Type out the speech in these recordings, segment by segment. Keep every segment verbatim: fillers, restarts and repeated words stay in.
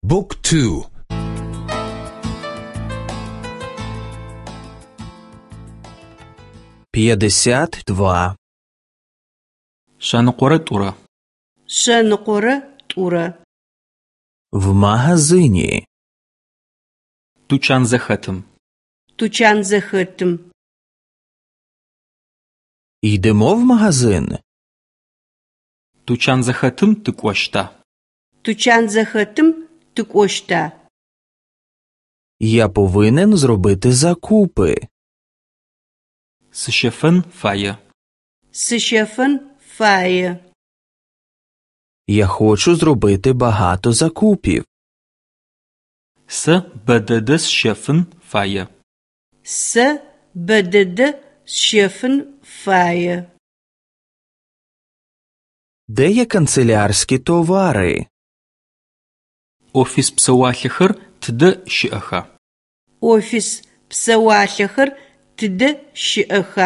Book two. пятьдесят два. Шъэныкъорэ тӏурэ. Шъэныкъорэ тӏурэ. В магазине. Тучан зэхэтым. Тучан зэхэтым. Йдемо в магазин. Тучан зэхэтым тыкӏощта. Тучан зэхэтым тыкӏощта. Я повинен зробити закупи. Сыщэфын фае. Сыщэфын фае. Я хочу зробити багато закупів. Сэ бэдэдэ сщэфын фае. Сэ бэдэдэ сщэфын фае. Де є канцелярські товари? Офис псэуалъэхэр тыдэ щыӏэха? Офис псэуалъэхэр тыдэ щыӏэха?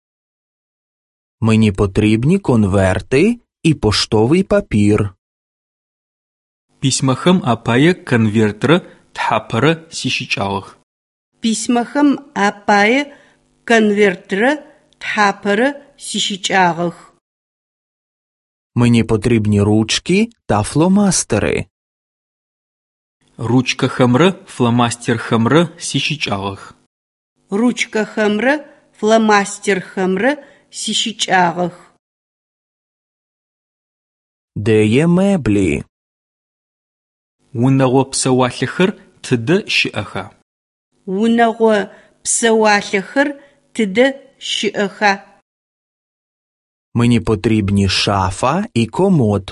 Мені потрібні конверти і поштовий папір. Письмэхэм апае конвертырэ тхьапэрэ сищыкӏагъэх. Письмэхэм апае конвертырэ тхьапэрэ сищыкӏагъэх. Мені потрібні ручки та фломастери. Ручкэхэмрэ фломастерхэмрэ сищыкӏагъэх. Ручкэхэмрэ фломастерхэмрэ сищыкӏагъэх. Де є меблі? Унэгъо псэуалъэхэр тыдэ щыӏэха? Унэгъо псэуалъэхэр тыдэ щыӏэха? Мені потрібні шафа і комод.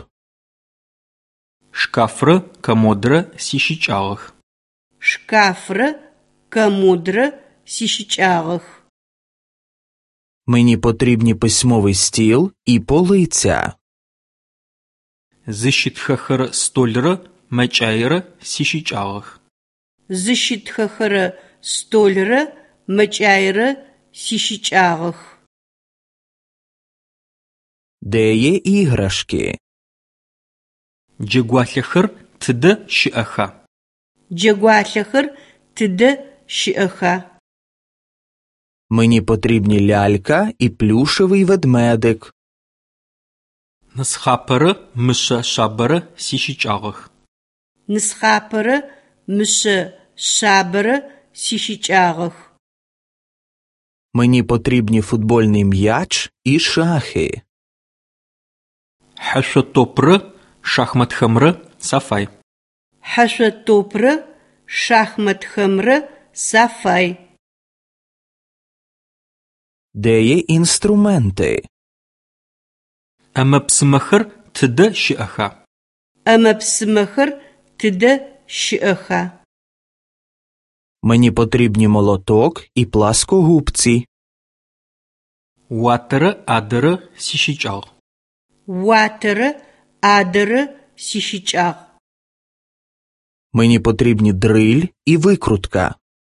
Шкафрэ комодрэ сищыкӏагъэх. Шкафрэ комодрэ сищыкӏагъэх. Мені потрібні письмовий стіл і полиця. Зыщытхэхэрэ столрэ мэкӏаирэ сищыкӏагъэх. Зыщытхэхэрэ столрэ мэкӏаирэ сищыкӏагъэх. Де є іграшки? Джэгуалъэхэр тыдэ щыӏэха? Джэгуалъэхэр тыдэ щыӏэха? Мені потрібні лялька і плюшевий ведмедик. Нысхъапэрэ мышъэ шъабэрэ сищыкӏагъэх. Нысхъапэрэ мышъэ шъабэрэ сищыкӏагъэх. Мені потрібні футбольний м'яч і шахи. Хьэшъотопрэ шахматхэмрэ сафай. Хьэшъотопрэ шахматхэмрэ сафай. Де є інструменти? Ӏэмэпсымэхэр тыдэ щыӏэха? Ӏэмэпсымэхэр тыдэ щыӏэха? Мені потрібні молоток і пласкогубці. Уатэрэ адэрэ сищыкӏагъ. Уатэрэ адэрэ сищыкӏагъ. Мені потрібні дриль і викрутка.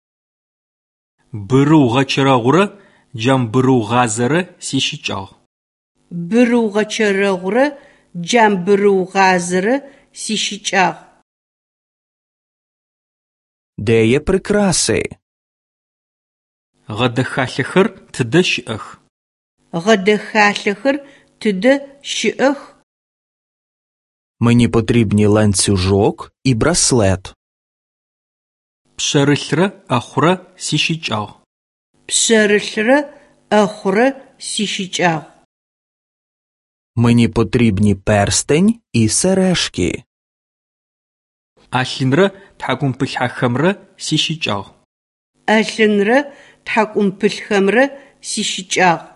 Бырыугъэчэрэгъурэ джамбырыугъазэрэ сищыкӏагъ. Бырыугъэчэрэгъурэ джамбырыугъазэрэ сищыкӏагъ. Де є прикраси? Гъэдэхалъэхэр тыдэ щыӏэх? Гъэдэхалъэхэр тыдэ щыӏэх? Мені потрібні ланцюжок і браслет. Пшъэрылърэ ӏэхъурэ сищыкӏагъ. Пшъэрылърэ ӏэхъурэ сищыкӏагъ. Мені потрібні перстень і сережки. Ӏэлъынрэ тхьакӏумпылъхьэхэмрэ сищыкӏагъ. Ӏэлъынрэ тхьакӏумпылъхэмрэ сищыкӏагъ.